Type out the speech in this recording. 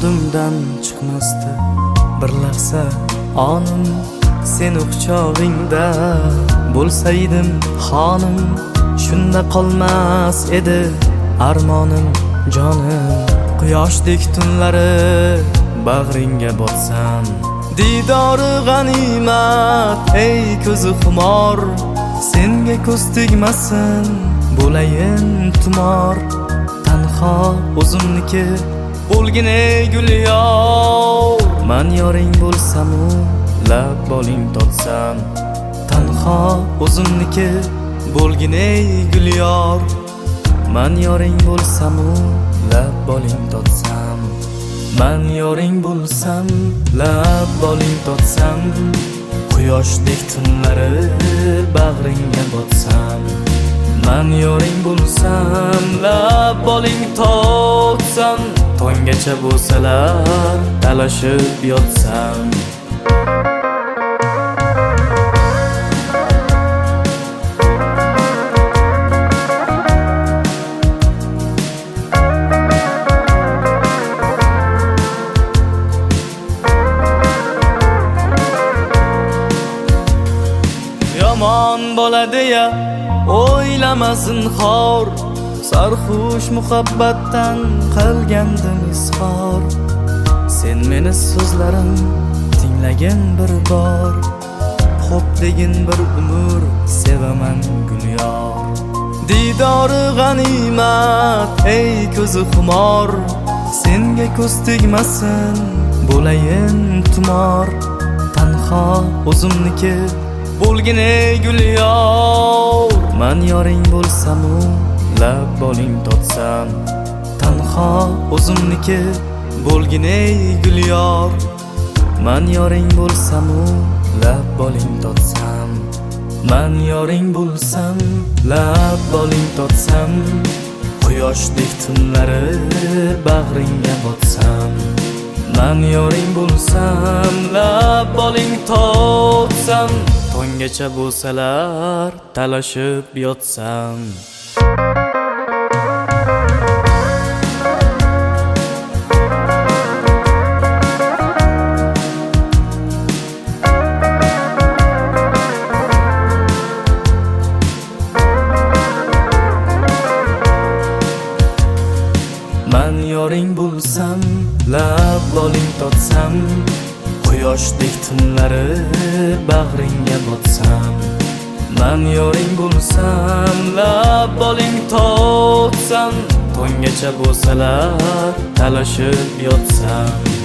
yodimdan chiqmasdi bir lahza onim. Seni quchog'ingda bo'lsaydim xonim, shunda qolmas edi armonim jonim. Quyoshdek tunlari bag'ringga botsam, didori g'animat ey ko'zi xumor. Senga ko'z tegmasin bo'layin tumor. Tanho o'zimniki bo'lgin ey gul yor. Man yoring bo'lsamu lab boling totsam. Tanho o'zimniki bo'lgin ey gul yor. Man yoring bo'lsamu lab boling totsam. Man yoring bo'lsam lab boling totsam. Quyoshdek tunlari bag'ringga botsam. Man yoring bo'lsam lab boling totsam. Tonggacha bo'lsalar talashib yotsam. Yomon bo'ladi ya o'ylamasin xor. Sarxush muhabbatdan qilgandim izhor. Sen meni so'zlarim tinglagin bir bor. Xo'p degin bir umr sevaman gul yor. Didori g'animat ey ko'zi xumor. Senga ko'z tegmasin bo'layin tumor. Tanho o'zimniki bo'lgin ey gul yor. Man yoring bo'lsamu lab boling totsam. Tanho o'zimniki bo'lgin ey gul yor. Man yoring bo'lsamu lab boling totsam. Man yoring bo'lsam lab boling totsam. Quyoshdek tunlari bag'ringga botsam. Man yoring bo'lsam lab boling totsam. Tonggacha bo'lsalar talashib yotsam. Man yoring bo'lsam lab boling totsam. Quyoshdek tunlari bag'ringga botsam. Man yoring bo'lsam lab boling totsam. Tonggacha bo'lsalar talashib yotsam.